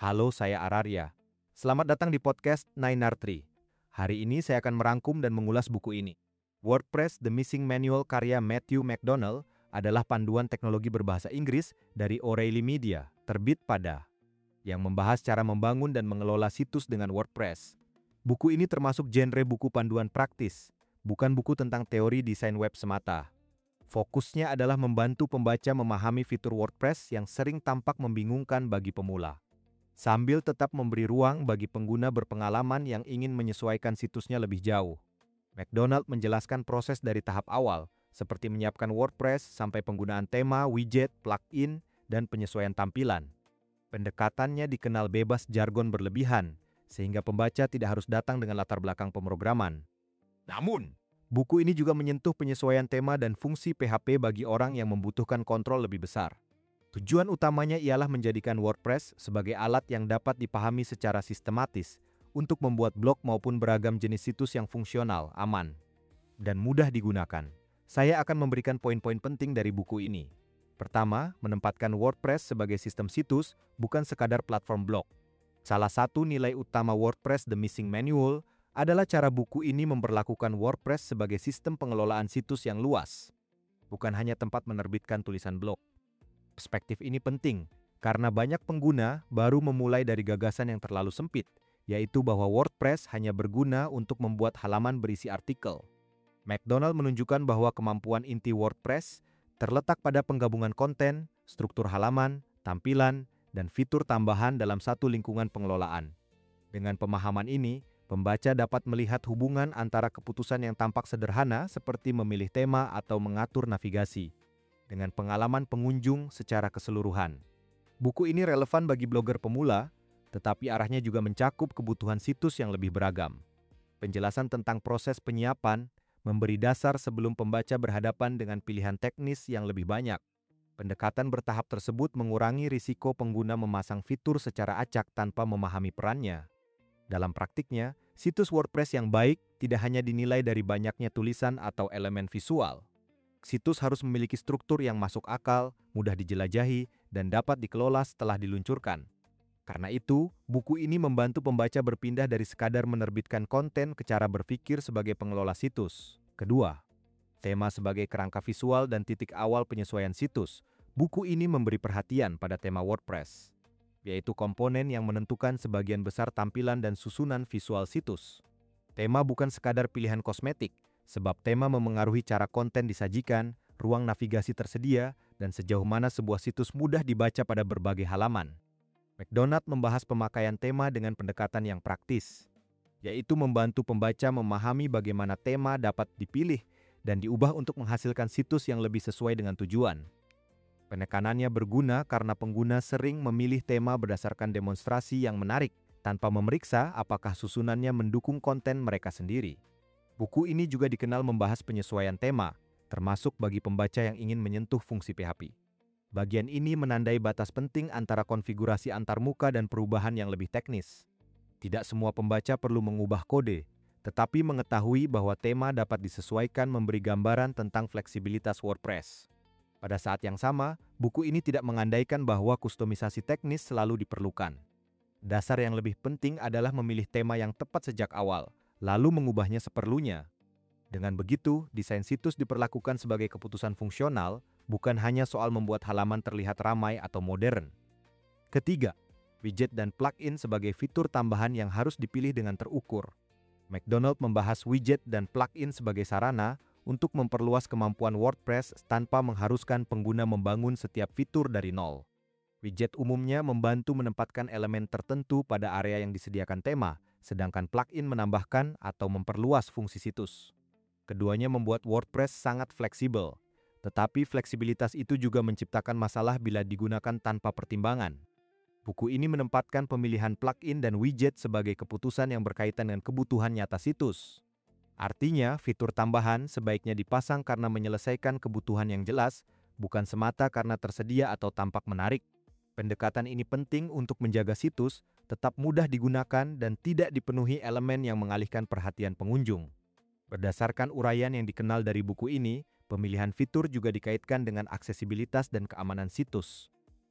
Halo, saya Ararya. Selamat datang di podcast 9R3. Hari ini saya akan merangkum dan mengulas buku ini. WordPress The Missing Manual karya Matthew McDonald adalah panduan teknologi berbahasa Inggris dari O'Reilly Media, terbit pada, yang membahas cara membangun dan mengelola situs dengan WordPress. Buku ini termasuk genre buku panduan praktis, bukan buku tentang teori desain web semata. Fokusnya adalah membantu pembaca memahami fitur WordPress yang sering tampak membingungkan bagi pemula, sambil tetap memberi ruang bagi pengguna berpengalaman yang ingin menyesuaikan situsnya lebih jauh. McDonald menjelaskan proses dari tahap awal, seperti menyiapkan WordPress sampai penggunaan tema, widget, plugin, dan penyesuaian tampilan. Pendekatannya dikenal bebas jargon berlebihan, sehingga pembaca tidak harus datang dengan latar belakang pemrograman. Namun, buku ini juga menyentuh penyesuaian tema dan fungsi PHP bagi orang yang membutuhkan kontrol lebih besar. Tujuan utamanya ialah menjadikan WordPress sebagai alat yang dapat dipahami secara sistematis untuk membuat blog maupun beragam jenis situs yang fungsional, aman, dan mudah digunakan. Saya akan memberikan poin-poin penting dari buku ini. Pertama, menempatkan WordPress sebagai sistem situs, bukan sekadar platform blog. Salah satu nilai utama WordPress The Missing Manual adalah cara buku ini memperlakukan WordPress sebagai sistem pengelolaan situs yang luas, bukan hanya tempat menerbitkan tulisan blog. Perspektif ini penting, karena banyak pengguna baru memulai dari gagasan yang terlalu sempit, yaitu bahwa WordPress hanya berguna untuk membuat halaman berisi artikel. McDonald menunjukkan bahwa kemampuan inti WordPress terletak pada penggabungan konten, struktur halaman, tampilan, dan fitur tambahan dalam satu lingkungan pengelolaan. Dengan pemahaman ini, pembaca dapat melihat hubungan antara keputusan yang tampak sederhana seperti memilih tema atau mengatur navigasi, dengan pengalaman pengunjung secara keseluruhan. Buku ini relevan bagi blogger pemula, tetapi arahnya juga mencakup kebutuhan situs yang lebih beragam. Penjelasan tentang proses penyiapan memberi dasar sebelum pembaca berhadapan dengan pilihan teknis yang lebih banyak. Pendekatan bertahap tersebut mengurangi risiko pengguna memasang fitur secara acak tanpa memahami perannya. Dalam praktiknya, situs WordPress yang baik tidak hanya dinilai dari banyaknya tulisan atau elemen visual. Situs harus memiliki struktur yang masuk akal, mudah dijelajahi, dan dapat dikelola setelah diluncurkan. Karena itu, buku ini membantu pembaca berpindah dari sekadar menerbitkan konten ke cara berpikir sebagai pengelola situs. Kedua, tema sebagai kerangka visual dan titik awal penyesuaian situs. Buku ini memberi perhatian pada tema WordPress, yaitu komponen yang menentukan sebagian besar tampilan dan susunan visual situs. Tema bukan sekadar pilihan kosmetik, sebab tema memengaruhi cara konten disajikan, ruang navigasi tersedia, dan sejauh mana sebuah situs mudah dibaca pada berbagai halaman. McDonald membahas pemakaian tema dengan pendekatan yang praktis, yaitu membantu pembaca memahami bagaimana tema dapat dipilih dan diubah untuk menghasilkan situs yang lebih sesuai dengan tujuan. Penekanannya berguna karena pengguna sering memilih tema berdasarkan demonstrasi yang menarik, tanpa memeriksa apakah susunannya mendukung konten mereka sendiri. Buku ini juga dikenal membahas penyesuaian tema, termasuk bagi pembaca yang ingin menyentuh fungsi PHP. Bagian ini menandai batas penting antara konfigurasi antarmuka dan perubahan yang lebih teknis. Tidak semua pembaca perlu mengubah kode, tetapi mengetahui bahwa tema dapat disesuaikan memberi gambaran tentang fleksibilitas WordPress. Pada saat yang sama, buku ini tidak mengandaikan bahwa kustomisasi teknis selalu diperlukan. Dasar yang lebih penting adalah memilih tema yang tepat sejak awal, lalu mengubahnya seperlunya. Dengan begitu, desain situs diperlakukan sebagai keputusan fungsional, bukan hanya soal membuat halaman terlihat ramai atau modern. Ketiga, widget dan plugin sebagai fitur tambahan yang harus dipilih dengan terukur. McDonald membahas widget dan plugin sebagai sarana untuk memperluas kemampuan WordPress tanpa mengharuskan pengguna membangun setiap fitur dari nol. Widget umumnya membantu menempatkan elemen tertentu pada area yang disediakan tema, sedangkan plugin menambahkan atau memperluas fungsi situs. Keduanya membuat WordPress sangat fleksibel, tetapi fleksibilitas itu juga menciptakan masalah bila digunakan tanpa pertimbangan. Buku ini menempatkan pemilihan plugin dan widget sebagai keputusan yang berkaitan dengan kebutuhan nyata situs. Artinya, fitur tambahan sebaiknya dipasang karena menyelesaikan kebutuhan yang jelas, bukan semata karena tersedia atau tampak menarik. Pendekatan ini penting untuk menjaga situs tetap mudah digunakan dan tidak dipenuhi elemen yang mengalihkan perhatian pengunjung. Berdasarkan uraian yang dikenal dari buku ini, pemilihan fitur juga dikaitkan dengan aksesibilitas dan keamanan situs.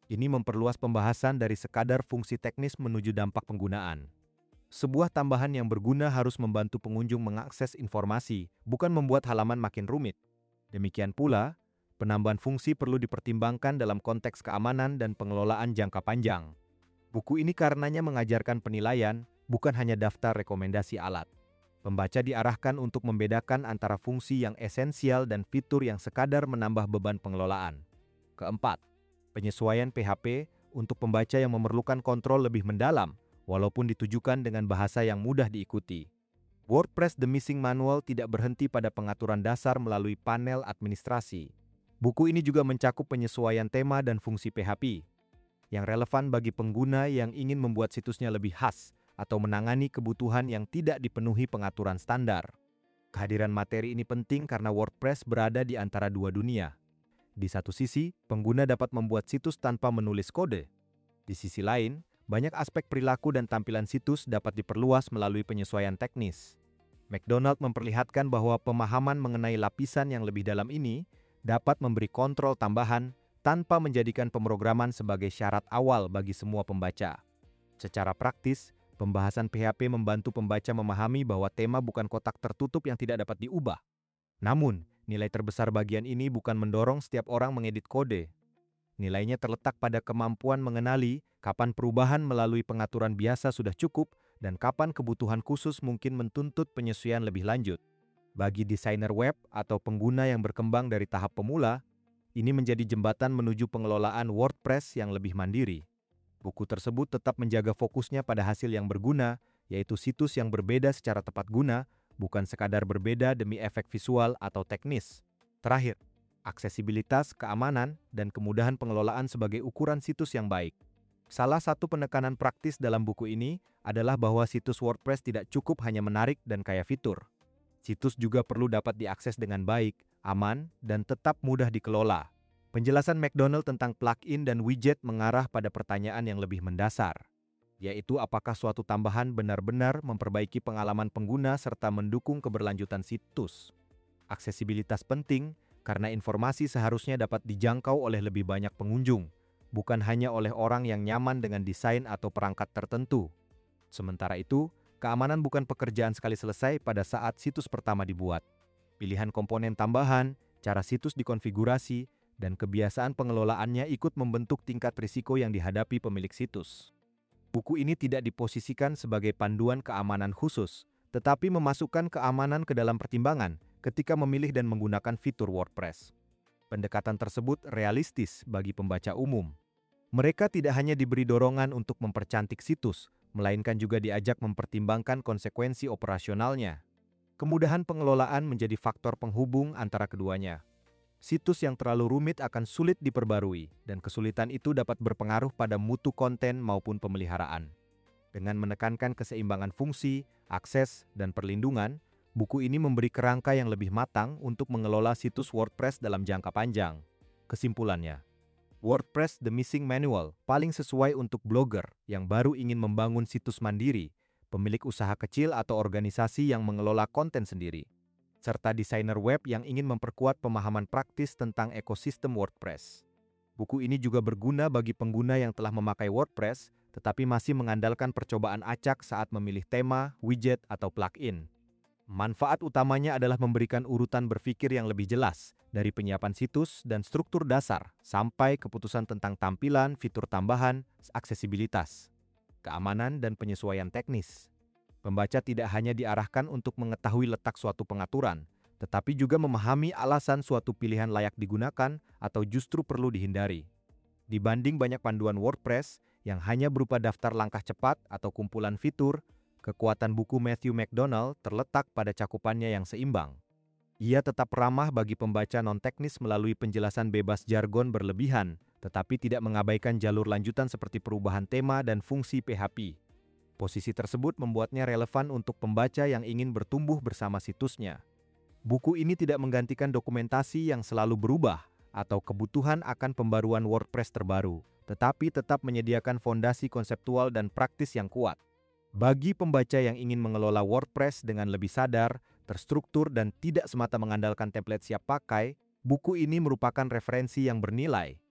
Ini memperluas pembahasan dari sekadar fungsi teknis menuju dampak penggunaan. Sebuah tambahan yang berguna harus membantu pengunjung mengakses informasi, bukan membuat halaman makin rumit. Demikian pula, penambahan fungsi perlu dipertimbangkan dalam konteks keamanan dan pengelolaan jangka panjang. Buku ini karenanya mengajarkan penilaian, bukan hanya daftar rekomendasi alat. Pembaca diarahkan untuk membedakan antara fungsi yang esensial dan fitur yang sekadar menambah beban pengelolaan. Keempat, penyesuaian PHP untuk pembaca yang memerlukan kontrol lebih mendalam, walaupun ditujukan dengan bahasa yang mudah diikuti. WordPress The Missing Manual tidak berhenti pada pengaturan dasar melalui panel administrasi. Buku ini juga mencakup penyesuaian tema dan fungsi PHP, yang relevan bagi pengguna yang ingin membuat situsnya lebih khas atau menangani kebutuhan yang tidak dipenuhi pengaturan standar. Kehadiran materi ini penting karena WordPress berada di antara dua dunia. Di satu sisi, pengguna dapat membuat situs tanpa menulis kode. Di sisi lain, banyak aspek perilaku dan tampilan situs dapat diperluas melalui penyesuaian teknis. McDonald memperlihatkan bahwa pemahaman mengenai lapisan yang lebih dalam ini dapat memberi kontrol tambahan tanpa menjadikan pemrograman sebagai syarat awal bagi semua pembaca. Secara praktis, pembahasan PHP membantu pembaca memahami bahwa tema bukan kotak tertutup yang tidak dapat diubah. Namun, nilai terbesar bagian ini bukan mendorong setiap orang mengedit kode. Nilainya terletak pada kemampuan mengenali kapan perubahan melalui pengaturan biasa sudah cukup dan kapan kebutuhan khusus mungkin menuntut penyesuaian lebih lanjut. Bagi desainer web atau pengguna yang berkembang dari tahap pemula, ini menjadi jembatan menuju pengelolaan WordPress yang lebih mandiri. Buku tersebut tetap menjaga fokusnya pada hasil yang berguna, yaitu situs yang berbeda secara tepat guna, bukan sekadar berbeda demi efek visual atau teknis. Terakhir, aksesibilitas, keamanan, dan kemudahan pengelolaan sebagai ukuran situs yang baik. Salah satu penekanan praktis dalam buku ini adalah bahwa situs WordPress tidak cukup hanya menarik dan kaya fitur. Situs juga perlu dapat diakses dengan baik, aman, dan tetap mudah dikelola. Penjelasan McDonald tentang plugin dan widget mengarah pada pertanyaan yang lebih mendasar, yaitu apakah suatu tambahan benar-benar memperbaiki pengalaman pengguna serta mendukung keberlanjutan situs. Aksesibilitas penting, karena informasi seharusnya dapat dijangkau oleh lebih banyak pengunjung, bukan hanya oleh orang yang nyaman dengan desain atau perangkat tertentu. Sementara itu, keamanan bukan pekerjaan sekali selesai pada saat situs pertama dibuat. Pilihan komponen tambahan, cara situs dikonfigurasi, dan kebiasaan pengelolaannya ikut membentuk tingkat risiko yang dihadapi pemilik situs. Buku ini tidak diposisikan sebagai panduan keamanan khusus, tetapi memasukkan keamanan ke dalam pertimbangan ketika memilih dan menggunakan fitur WordPress. Pendekatan tersebut realistis bagi pembaca umum. Mereka tidak hanya diberi dorongan untuk mempercantik situs, melainkan juga diajak mempertimbangkan konsekuensi operasionalnya. Kemudahan pengelolaan menjadi faktor penghubung antara keduanya. Situs yang terlalu rumit akan sulit diperbarui, dan kesulitan itu dapat berpengaruh pada mutu konten maupun pemeliharaan. Dengan menekankan keseimbangan fungsi, akses, dan perlindungan, buku ini memberi kerangka yang lebih matang untuk mengelola situs WordPress dalam jangka panjang. Kesimpulannya, WordPress The Missing Manual paling sesuai untuk blogger yang baru ingin membangun situs mandiri, pemilik usaha kecil atau organisasi yang mengelola konten sendiri, serta desainer web yang ingin memperkuat pemahaman praktis tentang ekosistem WordPress. Buku ini juga berguna bagi pengguna yang telah memakai WordPress, tetapi masih mengandalkan percobaan acak saat memilih tema, widget, atau plugin. Manfaat utamanya adalah memberikan urutan berpikir yang lebih jelas, dari penyiapan situs dan struktur dasar, sampai keputusan tentang tampilan, fitur tambahan, aksesibilitas, keamanan, dan penyesuaian teknis. Pembaca tidak hanya diarahkan untuk mengetahui letak suatu pengaturan, tetapi juga memahami alasan suatu pilihan layak digunakan atau justru perlu dihindari. Dibanding banyak panduan WordPress yang hanya berupa daftar langkah cepat atau kumpulan fitur, kekuatan buku Matthew McDonald terletak pada cakupannya yang seimbang. Ia tetap ramah bagi pembaca non-teknis melalui penjelasan bebas jargon berlebihan, tetapi tidak mengabaikan jalur lanjutan seperti perubahan tema dan fungsi PHP. Posisi tersebut membuatnya relevan untuk pembaca yang ingin bertumbuh bersama situsnya. Buku ini tidak menggantikan dokumentasi yang selalu berubah atau kebutuhan akan pembaruan WordPress terbaru, tetapi tetap menyediakan fondasi konseptual dan praktis yang kuat. Bagi pembaca yang ingin mengelola WordPress dengan lebih sadar, terstruktur, dan tidak semata mengandalkan template siap pakai, buku ini merupakan referensi yang bernilai.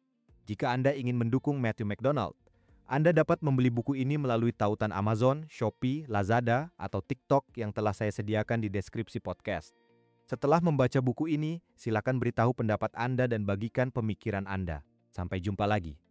Jika Anda ingin mendukung Matthew McDonald, Anda dapat membeli buku ini melalui tautan Amazon, Shopee, Lazada, atau TikTok yang telah saya sediakan di deskripsi podcast. Setelah membaca buku ini, silakan beritahu pendapat Anda dan bagikan pemikiran Anda. Sampai jumpa lagi.